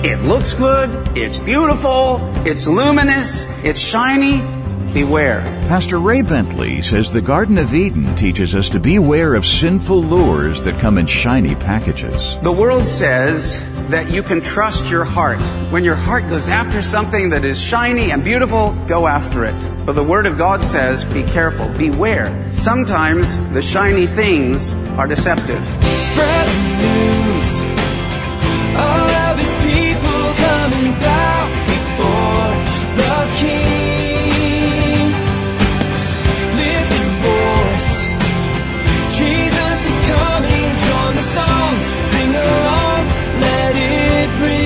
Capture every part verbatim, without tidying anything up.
It looks good, it's beautiful, it's luminous, it's shiny. Beware. Pastor Ray Bentley says the Garden of Eden teaches us to beware of sinful lures that come in shiny packages. The world says that you can trust your heart. When your heart goes after something that is shiny and beautiful, go after it. But the Word of God says, be careful, beware. Sometimes the shiny things are deceptive. Spread the news. All of His people coming down before the King. Lift your voice. Jesus is coming. Join the song. Sing along. Let it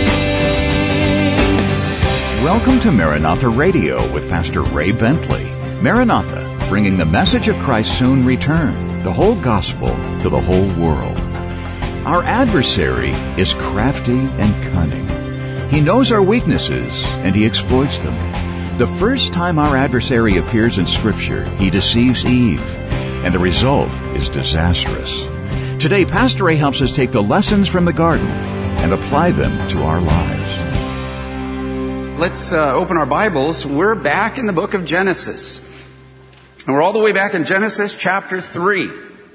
ring. Welcome to Maranatha Radio with Pastor Ray Bentley. Maranatha, bringing the message of Christ's soon return, the whole gospel to the whole world. Our adversary is crafty and cunning. He knows our weaknesses and he exploits them. The first time our adversary appears in Scripture, he deceives Eve, and the result is disastrous. Today, Pastor Ray helps us take the lessons from the garden and apply them to our lives. Let's uh, open our Bibles. We're back in the book of Genesis. And we're all the way back in Genesis chapter three.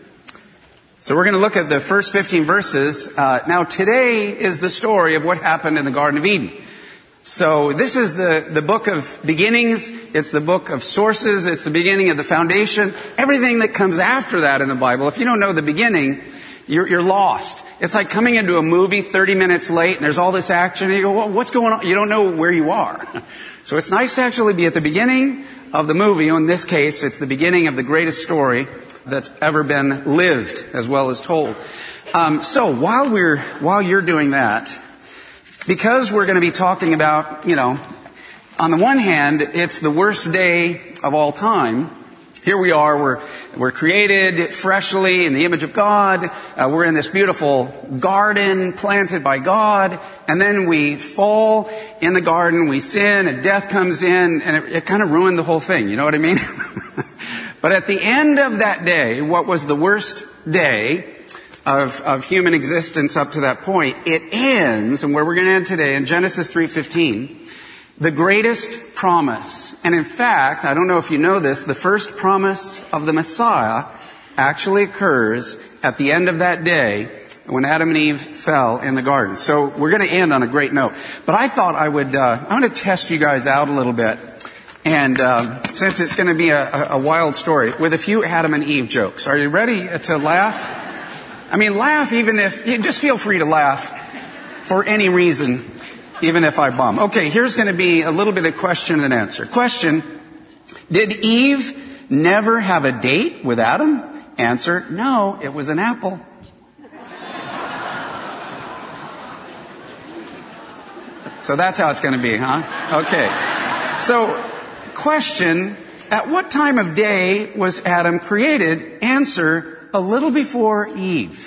So we're going to look at the first fifteen verses. Uh, now today is the story of what happened in the Garden of Eden. So this is the, the book of beginnings. It's the book of sources. It's the beginning of the foundation. Everything that comes after that in the Bible, if you don't know the beginning, you're, you're lost. It's like coming into a movie thirty minutes late and there's all this action and you go, well, what's going on? You don't know where you are. So it's nice to actually be at the beginning of the movie. In this case, it's the beginning of the greatest story that's ever been lived as well as told. Um, so while we're while you're doing that, because we're going to be talking about, you know, on the one hand, it's the worst day of all time. Here we are, we're we're created freshly in the image of God. Uh, we're in this beautiful garden planted by God, and then we fall in the garden, we sin, and death comes in, and it, it kind of ruined the whole thing. You know what I mean? But at the end of that day, what was the worst day of, of human existence up to that point, it ends, and where we're going to end today, in Genesis three fifteen, the greatest promise. And in fact, I don't know if you know this, the first promise of the Messiah actually occurs at the end of that day when Adam and Eve fell in the garden. So we're going to end on a great note. But I thought I would, uh, I'm going to test you guys out a little bit. And uh, since it's going to be a, a wild story, with a few Adam and Eve jokes. Are you ready to laugh? I mean, laugh even if, you just feel free to laugh for any reason, even if I bum. Okay, here's going to be a little bit of question and answer. Question, did Eve never have a date with Adam? Answer, no, it was an apple. So that's how it's going to be, huh? Okay. So, question, at what time of day was Adam created? Answer, a little before Eve.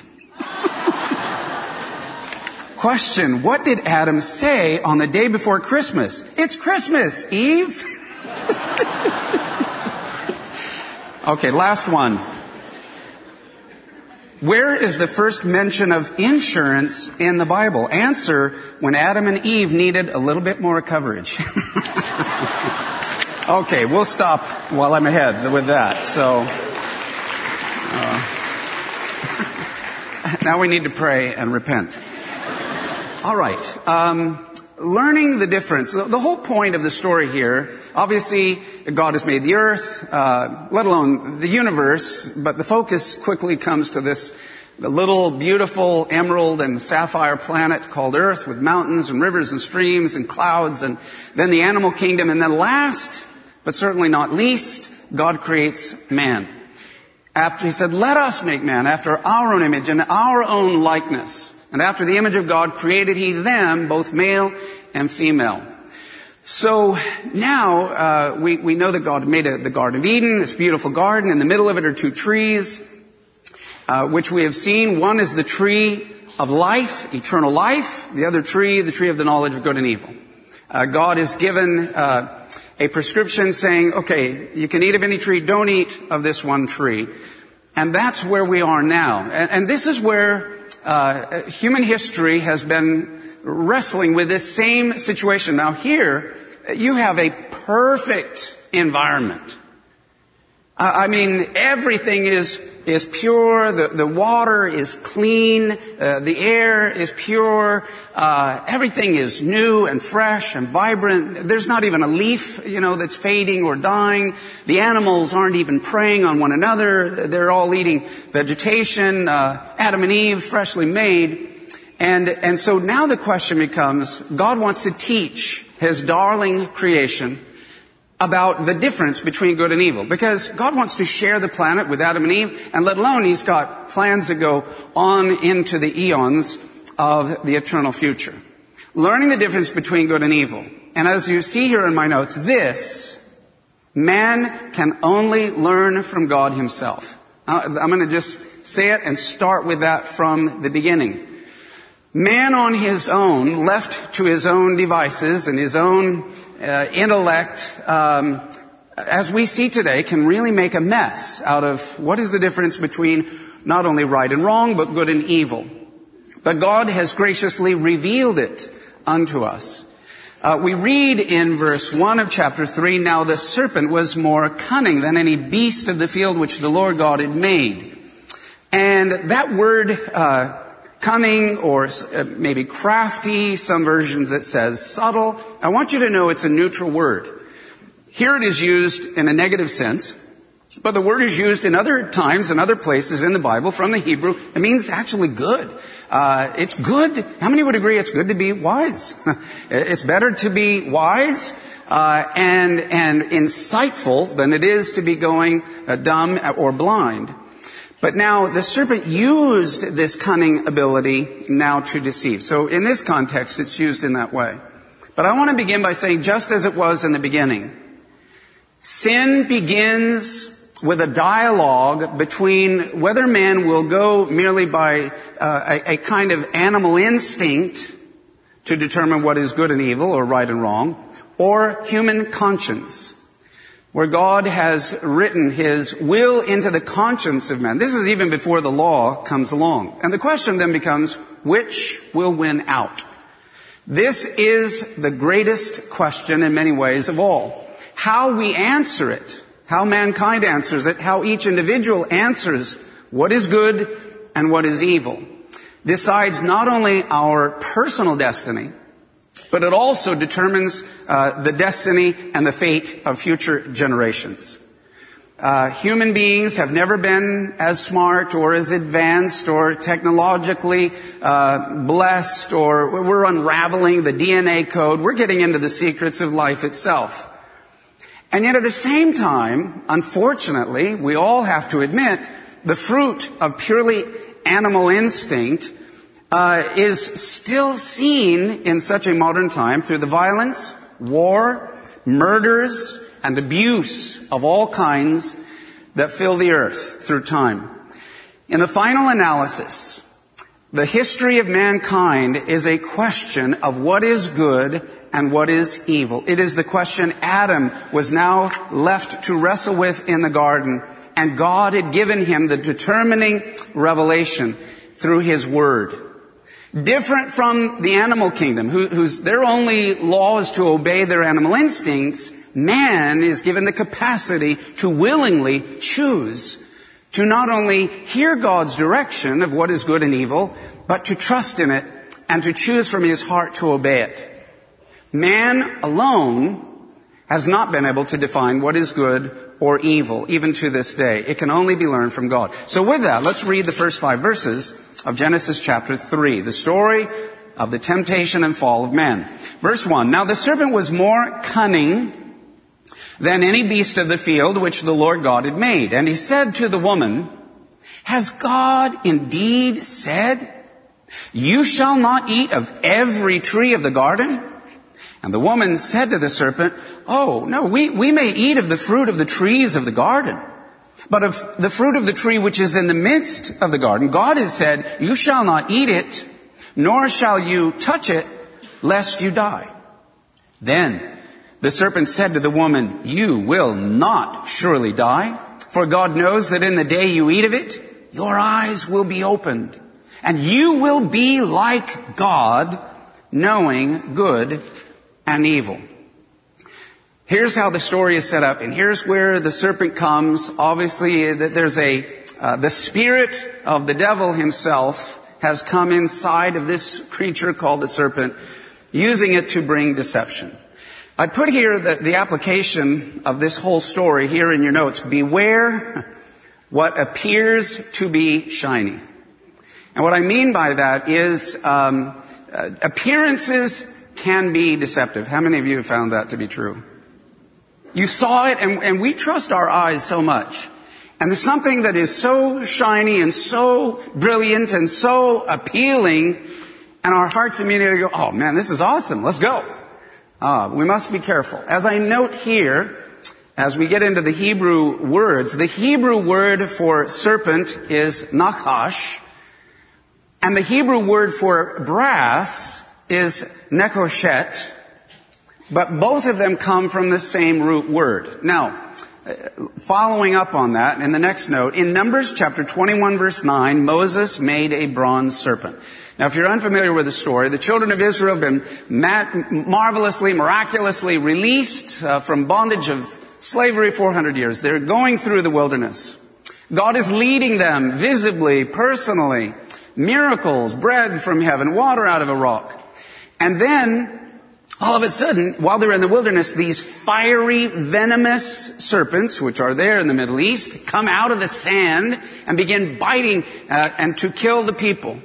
Question, what did Adam say on the day before Christmas? It's Christmas, Eve. Okay, last one. Where is the first mention of insurance in the Bible? Answer, when Adam and Eve needed a little bit more coverage. Okay, we'll stop while I'm ahead with that. So, uh, now we need to pray and repent. All right. Um, learning the difference. The whole point of the story here, obviously, God has made the earth, uh, let alone the universe, but the focus quickly comes to this the little beautiful emerald and sapphire planet called Earth with mountains and rivers and streams and clouds, and then the animal kingdom, and then last, but certainly not least, God creates man. After he said, let us make man after our own image and our own likeness. And after the image of God created he them, both male and female. So now uh, we, we know that God made a, the Garden of Eden, this beautiful garden. In the middle of it are two trees, uh, which we have seen. One is the tree of life, eternal life. The other tree, the tree of the knowledge of good and evil. Uh, God has given uh, a prescription saying, okay, you can eat of any tree, don't eat of this one tree. And that's where we are now. And, and this is where uh, human history has been wrestling with this same situation. Now here, you have a perfect environment. Uh, I mean, everything is is pure. The, the water is clean. Uh, the air is pure. Uh, everything is new and fresh and vibrant. There's not even a leaf, you know, that's fading or dying. The animals aren't even preying on one another. They're all eating vegetation. Uh, Adam and Eve, freshly made. And, and so now the question becomes, God wants to teach His darling creation about the difference between good and evil. Because God wants to share the planet with Adam and Eve, and let alone He's got plans that go on into the eons of the eternal future. Learning the difference between good and evil. And as you see here in my notes, this, man can only learn from God Himself. I'm going to just say it and start with that from the beginning. Man on his own, left to his own devices and his own uh, intellect, um, as we see today, can really make a mess out of what is the difference between not only right and wrong, but good and evil. But God has graciously revealed it unto us. Uh, we read in verse one of chapter three, "Now the serpent was more cunning than any beast of the field which the Lord God had made." And that word, uh, cunning or maybe crafty, some versions it says subtle. I want you to know it's a neutral word. Here it is used in a negative sense, but the word is used in other times and other places in the Bible from the Hebrew. It means actually good. Uh, it's good. How many would agree it's good to be wise? It's better to be wise uh, and and insightful than it is to be going uh, dumb or blind. But now the serpent used this cunning ability now to deceive. So in this context, it's used in that way. But I want to begin by saying, just as it was in the beginning, sin begins with a dialogue between whether man will go merely by uh, a, a kind of animal instinct to determine what is good and evil or right and wrong, or human conscience, where God has written His will into the conscience of man. This is even before the law comes along. And the question then becomes, which will win out? This is the greatest question in many ways of all. How we answer it, how mankind answers it, how each individual answers what is good and what is evil, decides not only our personal destiny, but it also determines uh, the destiny and the fate of future generations. Uh, human beings have never been as smart or as advanced or technologically uh, blessed, or we're unraveling the D N A code. We're getting into the secrets of life itself. And yet at the same time, unfortunately, we all have to admit, the fruit of purely animal instinct Uh, is still seen in such a modern time through the violence, war, murders, and abuse of all kinds that fill the earth through time. In the final analysis, the history of mankind is a question of what is good and what is evil. It is the question Adam was now left to wrestle with in the garden, and God had given him the determining revelation through His Word. Different from the animal kingdom, who, whose their only law is to obey their animal instincts, man is given the capacity to willingly choose to not only hear God's direction of what is good and evil, but to trust in it and to choose from his heart to obey it. Man alone has not been able to define what is good or evil, even to this day. It can only be learned from God. So with that, let's read the first five verses of Genesis chapter three, the story of the temptation and fall of man. Verse one, "Now the serpent was more cunning than any beast of the field which the Lord God had made. And he said to the woman, 'Has God indeed said, you shall not eat of every tree of the garden?' And the woman said to the serpent, 'Oh, no, we, we may eat of the fruit of the trees of the garden. But of the fruit of the tree which is in the midst of the garden, God has said, you shall not eat it, nor shall you touch it, lest you die.' Then the serpent said to the woman, 'You will not surely die, for God knows that in the day you eat of it, your eyes will be opened, And you will be like God, knowing good and evil. Here's how the story is set up, and here's where the serpent comes. Obviously, there's a, uh, the spirit of the devil himself has come inside of this creature called the serpent, using it to bring deception. I put here the, the application of this whole story here in your notes. Beware what appears to be shiny. And what I mean by that is um, uh, appearances can be deceptive. How many of you have found that to be true? You saw it, and, and we trust our eyes so much. And there's something that is so shiny and so brilliant and so appealing, and our hearts immediately go, oh man, this is awesome, let's go. Ah, we must be careful. As I note here, as we get into the Hebrew words, the Hebrew word for serpent is nachash, and the Hebrew word for brass is nekoshet, but both of them come from the same root word. Now, following up on that, in the next note, in Numbers chapter twenty-one verse nine, Moses made a bronze serpent. Now, if you're unfamiliar with the story, the children of Israel have been mat- marvelously, miraculously released uh, from bondage of slavery four hundred years. They're going through the wilderness. God is leading them visibly, personally. Miracles, bread from heaven, water out of a rock. And then, all of a sudden, while they're in the wilderness, these fiery, venomous serpents, which are there in the Middle East, come out of the sand and begin biting uh, and to kill the people.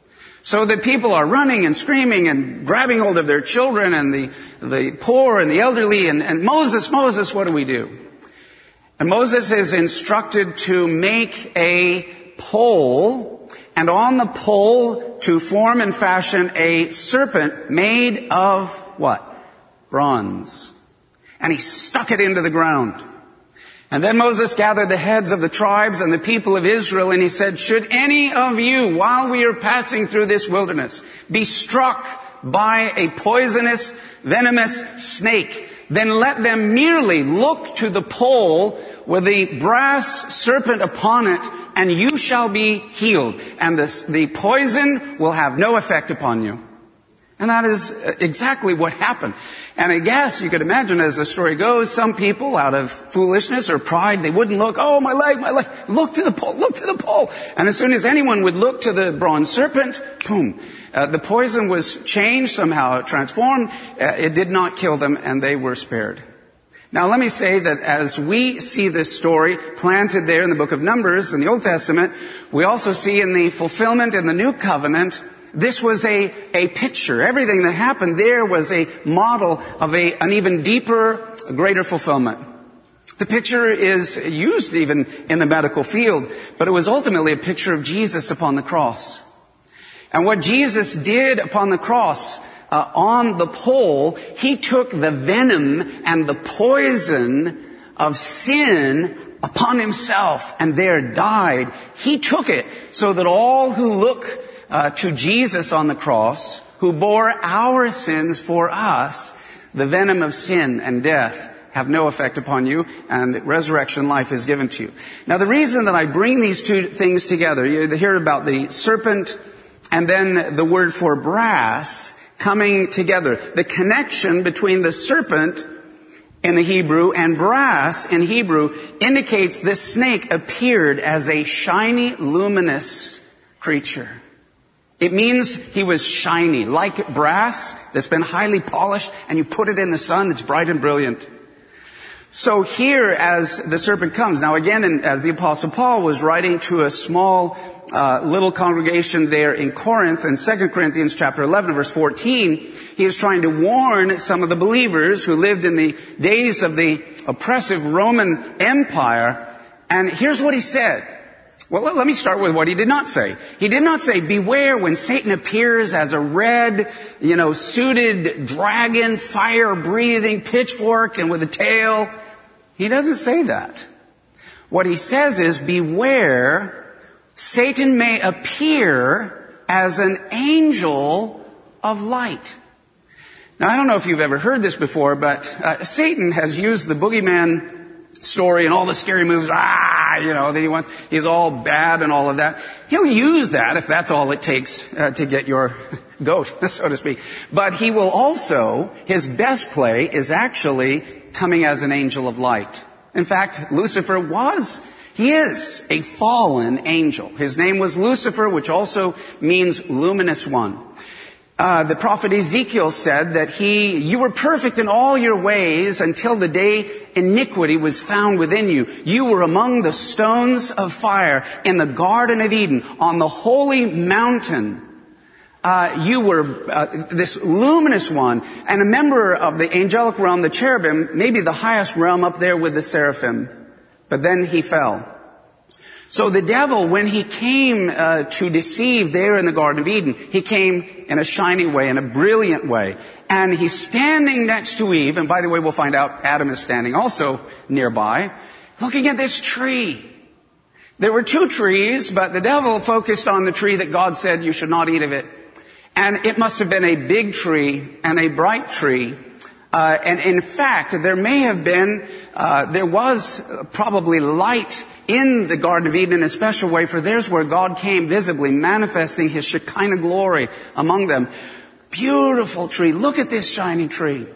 So the people are running and screaming and grabbing hold of their children and the, the poor and the elderly. And, and Moses, Moses, what do we do? And Moses is instructed to make a pole, and on the pole to form and fashion a serpent made of what? Bronze. And he stuck it into the ground. And then Moses gathered the heads of the tribes and the people of Israel, and he said, should any of you, while we are passing through this wilderness, be struck by a poisonous, venomous snake, then let them merely look to the pole with the brass serpent upon it, and you shall be healed. And the, the poison will have no effect upon you. And that is exactly what happened. And I guess you could imagine, as the story goes, some people out of foolishness or pride, they wouldn't look, oh, my leg, my leg, look to the pole, look to the pole. And as soon as anyone would look to the bronze serpent, boom, uh, the poison was changed, somehow transformed. Uh, it did not kill them, and they were spared. Now, let me say that as we see this story planted there in the book of Numbers in the Old Testament, we also see in the fulfillment in the New Covenant, this was a, a picture. Everything that happened there was a model of a, an even deeper, greater fulfillment. The picture is used even in the medical field, but it was ultimately a picture of Jesus upon the cross. And what Jesus did upon the cross, uh, on the pole, he took the venom and the poison of sin upon himself and there died. He took it so that all who look Uh, to Jesus on the cross, who bore our sins for us, the venom of sin and death have no effect upon you, and resurrection life is given to you. Now, the reason that I bring these two things together, you hear about the serpent and then the word for brass coming together. The connection between the serpent in the Hebrew and brass in Hebrew indicates this snake appeared as a shiny, luminous creature. It means he was shiny, like brass that's been highly polished, and you put it in the sun, it's bright and brilliant. So here, as the serpent comes, now again, in, as the Apostle Paul was writing to a small uh, little congregation there in Corinth, in Second Corinthians chapter eleven, verse fourteen, he is trying to warn some of the believers who lived in the days of the oppressive Roman Empire. And here's what he said. Well, let me start with what he did not say. He did not say, beware when Satan appears as a red, you know, suited dragon, fire-breathing pitchfork and with a tail. He doesn't say that. What he says is, beware, Satan may appear as an angel of light. Now, I don't know if you've ever heard this before, but uh, Satan has used the boogeyman story and all the scary movies. Ah, lie, you know, that he wants, he's all bad and all of that. He'll use that if that's all it takes uh, to get your goat, so to speak. But he will also, his best play is actually coming as an angel of light. In fact, Lucifer was, he is a fallen angel. His name was Lucifer, which also means luminous one. Uh, the prophet Ezekiel said that he, you were perfect in all your ways until the day iniquity was found within you. You were among the stones of fire in the Garden of Eden on the holy mountain. Uh, you were uh, this luminous one and a member of the angelic realm, the cherubim, maybe the highest realm up there with the seraphim. But then he fell. So the devil, when he came uh, to deceive there in the Garden of Eden, he came in a shining way, in a brilliant way. And he's standing next to Eve, and by the way, we'll find out Adam is standing also nearby, looking at this tree. There were two trees, but the devil focused on the tree that God said you should not eat of it. And it must have been a big tree and a bright tree. Uh, and in fact, there may have been, uh, there was probably light in the Garden of Eden in a special way, for there's where God came visibly manifesting His Shekinah glory among them. Beautiful tree. Look at this shining tree.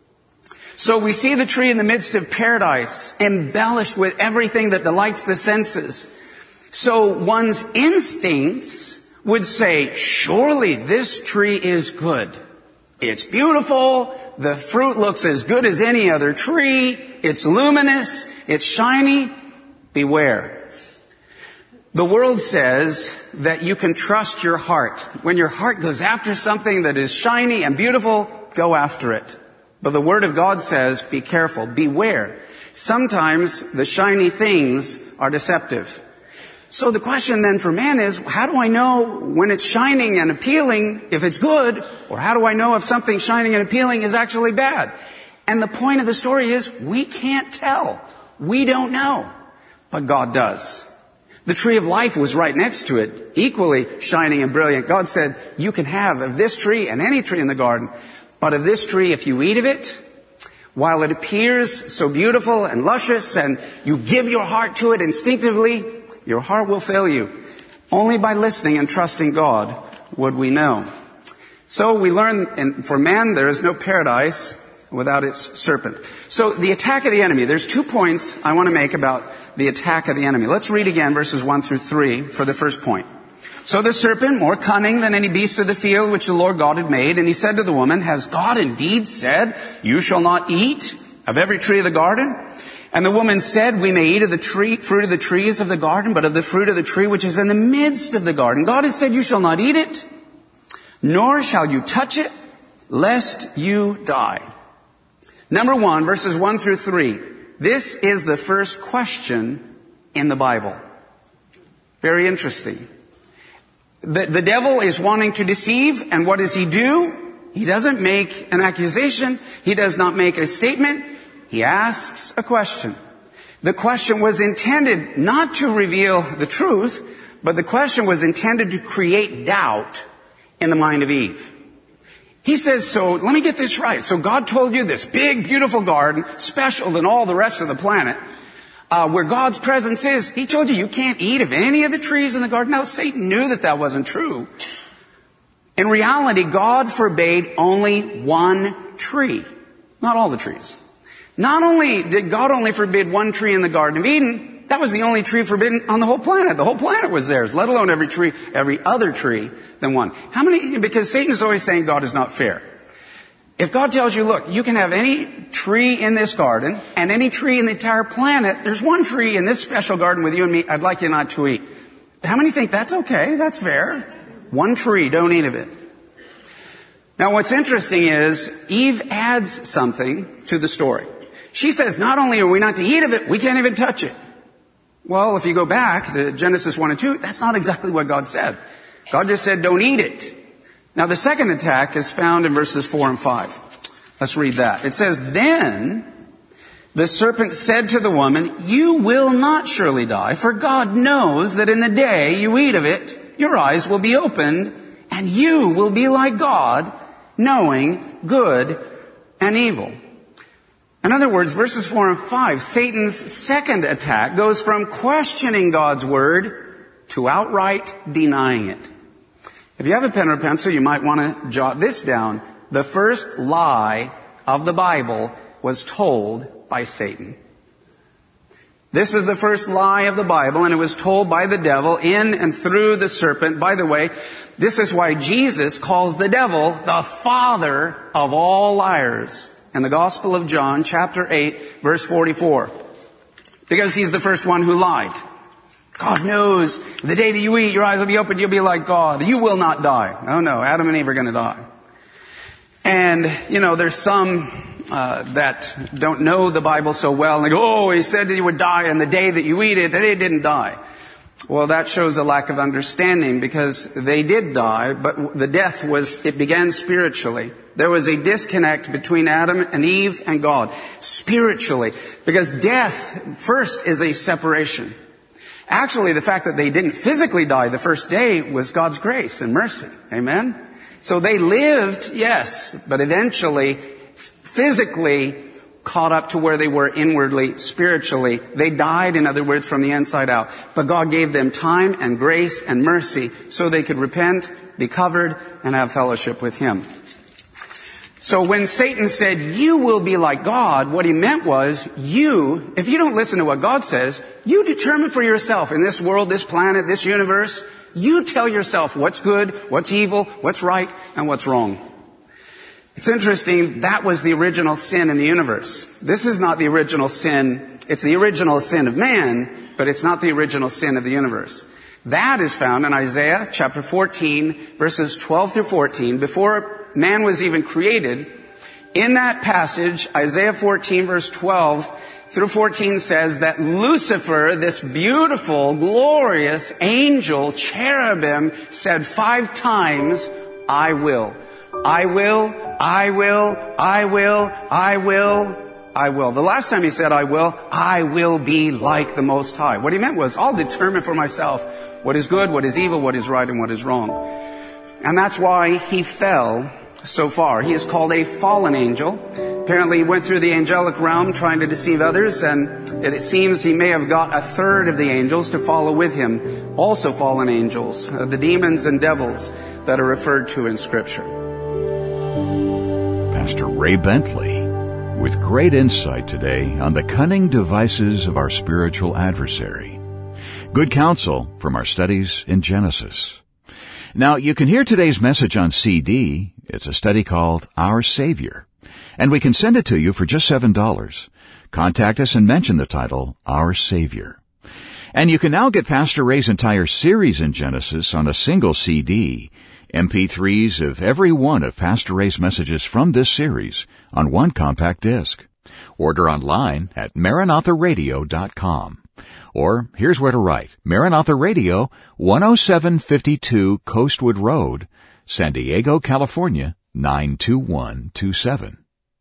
So we see the tree in the midst of paradise, embellished with everything that delights the senses. So one's instincts would say, surely this tree is good. It's beautiful. The fruit looks as good as any other tree. It's luminous. It's shiny. Beware. The world says that you can trust your heart. When your heart goes after something that is shiny and beautiful, go after it. But the Word of God says, be careful, beware. Sometimes the shiny things are deceptive. So the question then for man is, how do I know when it's shining and appealing if it's good? Or how do I know if something shining and appealing is actually bad? And the point of the story is, we can't tell. We don't know. But God does. The tree of life was right next to it, equally shining and brilliant. God said, you can have of this tree and any tree in the garden, but of this tree, if you eat of it, while it appears so beautiful and luscious and you give your heart to it instinctively, your heart will fail you. Only by listening and trusting God would we know. So we learn, and for man there is no paradise without its serpent. So the attack of the enemy, there's two points I want to make about the attack of the enemy. Let's read again verses one through three for the first point. So the serpent, more cunning than any beast of the field which the Lord God had made, and he said to the woman, has God indeed said, you shall not eat of every tree of the garden? And the woman said, we may eat of the tree, fruit of the trees of the garden, but of the fruit of the tree which is in the midst of the garden, God has said, you shall not eat it, nor shall you touch it, lest you die. Number one, verses one through three. This is the first question in the Bible. Very interesting. The, the devil is wanting to deceive, and what does he do? He doesn't make an accusation. He does not make a statement. He asks a question. The question was intended not to reveal the truth, but the question was intended to create doubt in the mind of Eve. He says, so let me get this right. So God told you this big, beautiful garden, special than all the rest of the planet, uh, where God's presence is. He told you you can't eat of any of the trees in the garden. Now, Satan knew that that wasn't true. In reality, God forbade only one tree, not all the trees. Not only did God only forbid one tree in the Garden of Eden, that was the only tree forbidden on the whole planet. The whole planet was theirs, let alone every tree, every other tree than one. How many, because Satan is always saying God is not fair. If God tells you, look, you can have any tree in this garden and any tree in the entire planet, there's one tree in this special garden with you and me, I'd like you not to eat. How many think that's okay, that's fair? One tree, don't eat of it. Now what's interesting is Eve adds something to the story. She says, not only are we not to eat of it, we can't even touch it. Well, if you go back to Genesis one and two, that's not exactly what God said. God just said, don't eat it. Now the second attack is found in verses four and five. Let's read that. It says, then the serpent said to the woman, you will not surely die, for God knows that in the day you eat of it, your eyes will be opened, and you will be like God, knowing good and evil. In other words, verses four and five, Satan's second attack goes from questioning God's word to outright denying it. If you have a pen or pencil, you might want to jot this down. The first lie of the Bible was told by Satan. This is the first lie of the Bible, and it was told by the devil in and through the serpent. By the way, this is why Jesus calls the devil the father of all liars in the Gospel of John, chapter eight, verse forty-four. Because he's the first one who lied. God knows the day that you eat, your eyes will be opened, you'll be like God. You will not die. Oh no, Adam and Eve are going to die. And, you know, there's some uh, that don't know the Bible so well, and they go, oh, he said that you would die, and the day that you eat it, they didn't die. Well, that shows a lack of understanding, because they did die, but the death was, it began spiritually. There was a disconnect between Adam and Eve and God, spiritually, because death first is a separation. Actually, the fact that they didn't physically die the first day was God's grace and mercy. Amen? So they lived, yes, but eventually, physically caught up to where they were inwardly, spiritually. They died, in other words, from the inside out. But God gave them time and grace and mercy so they could repent, be covered, and have fellowship with Him. So when Satan said, you will be like God, what he meant was, you, if you don't listen to what God says, you determine for yourself in this world, this planet, this universe, you tell yourself what's good, what's evil, what's right, and what's wrong. It's interesting, that was the original sin in the universe. This is not the original sin. It's the original sin of man, but it's not the original sin of the universe. That is found in Isaiah chapter fourteen, verses twelve through fourteen. Before man was even created, in that passage, Isaiah fourteen, verse twelve through fourteen says that Lucifer, this beautiful, glorious angel, cherubim, said five times, I will. I will, I will, I will, I will, I will. The last time he said I will, I will be like the Most High. What he meant was, I'll determine for myself what is good, what is evil, what is right, and what is wrong. And that's why he fell so far. He is called a fallen angel. Apparently he went through the angelic realm trying to deceive others, and it seems he may have got a third of the angels to follow with him. Also fallen angels, uh, the demons and devils that are referred to in Scripture. Pastor Ray Bentley with great insight today on the cunning devices of our spiritual adversary. Good counsel from our studies in Genesis. Now, you can hear today's message on C D. It's a study called Our Savior, and we can send it to you for just seven dollars. Contact us and mention the title, Our Savior. And you can now get Pastor Ray's entire series in Genesis on a single C D, M P threes of every one of Pastor Ray's messages from this series on one compact disc. Order online at maranatha radio dot com. Or here's where to write. Maranatha Radio, one oh seven fifty-two Coastwood Road, San Diego, California, nine two one two seven.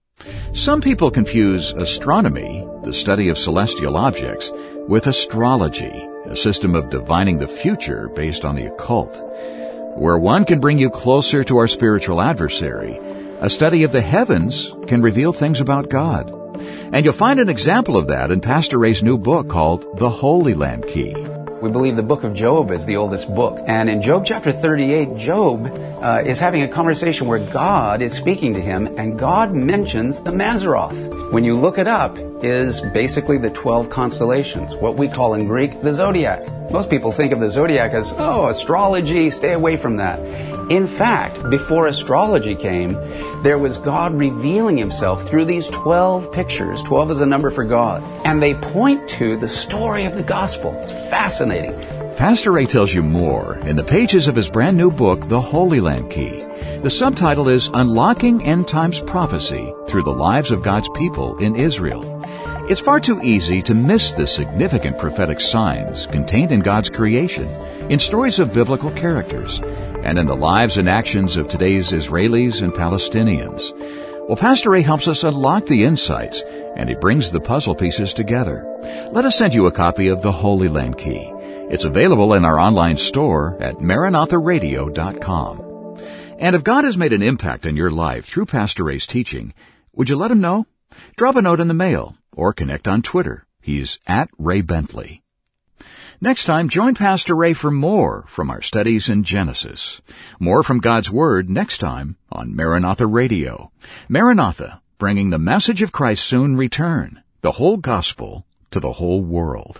Some people confuse astronomy, the study of celestial objects, with astrology, a system of divining the future based on the occult. Where one can bring you closer to our spiritual adversary, a study of the heavens can reveal things about God. And you'll find an example of that in Pastor Ray's new book called The Holy Land Key. We believe the book of Job is the oldest book. And in Job chapter thirty-eight, Job uh, is having a conversation where God is speaking to him, and God mentions the Mazzaroth. When you look it up, is basically the twelve constellations, what we call in Greek the zodiac. Most people think of the zodiac as, oh, astrology, stay away from that. In fact, before astrology came, there was God revealing Himself through these twelve pictures. twelve is a number for God. And they point to the story of the gospel. It's fascinating. Pastor Ray tells you more in the pages of his brand new book, The Holy Land Key. The subtitle is Unlocking End Times Prophecy Through the Lives of God's People in Israel. It's far too easy to miss the significant prophetic signs contained in God's creation, in stories of biblical characters, and in the lives and actions of today's Israelis and Palestinians. Well, Pastor Ray helps us unlock the insights, and he brings the puzzle pieces together. Let us send you a copy of The Holy Land Key. It's available in our online store at maranatha radio dot com. And if God has made an impact in your life through Pastor Ray's teaching, would you let him know? Drop a note in the mail or connect on Twitter. He's at Ray Bentley. Next time, join Pastor Ray for more from our studies in Genesis. More from God's Word next time on Maranatha Radio. Maranatha, bringing the message of Christ's soon return, the whole gospel to the whole world.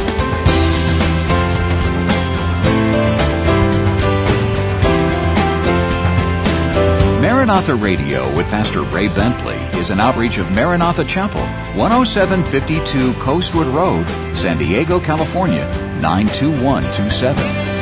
Maranatha Radio with Pastor Ray Bentley is an outreach of Maranatha Chapel, one oh seven fifty-two Coastwood Road, San Diego, California, nine two one two seven.